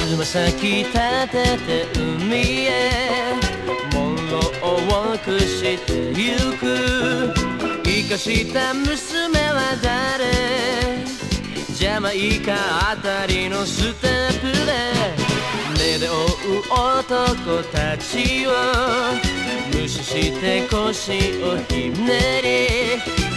つま先立てて海へ物をくしてゆく生かした娘は誰ジャマイカあたりのステップで目で追う男たちを無視して腰をひねり